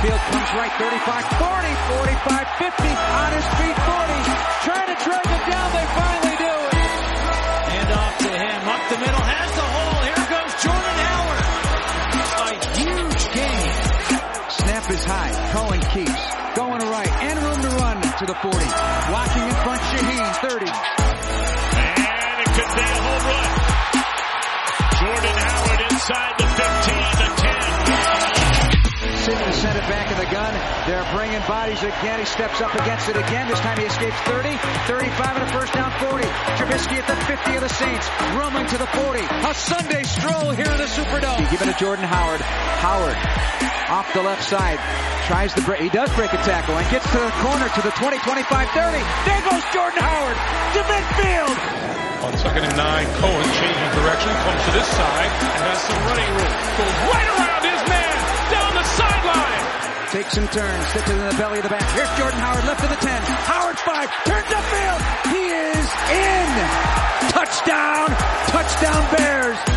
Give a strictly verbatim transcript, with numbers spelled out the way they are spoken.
Field comes right, thirty-five, forty, forty-five, fifty, on his feet, forty, trying to drag him down, they finally do it. And off to him, up the middle, has the hole, here goes Jordan Howard. A huge game. Snap is high, Cohen keeps, going right, and room to run to the forty. Walking in front, Shaheen, thirty. And it could be a home run. Jordan Howard inside the fifteen, the ten. Sidney sent it back in the gun. They're bringing bodies again. He steps up against it again. This time he escapes thirty, thirty-five, and a first down forty. Trubisky at the fifty of the Saints. Rumbling to the forty. A Sunday stroll here in the Superdome. Give it to Jordan Howard. Howard off the left side. Tries to break. He does break a tackle and gets to the corner to the twenty, twenty-five, thirty. There goes Jordan Howard to midfield. On second and nine, Cohen changes direction, comes to this side, and has some running room. Goes right around his man, down the sideline. Takes some turns, sticks it in the belly of the back. Here's Jordan Howard, left of the ten. Howard five, turns upfield. He is in. Touchdown, touchdown Bears.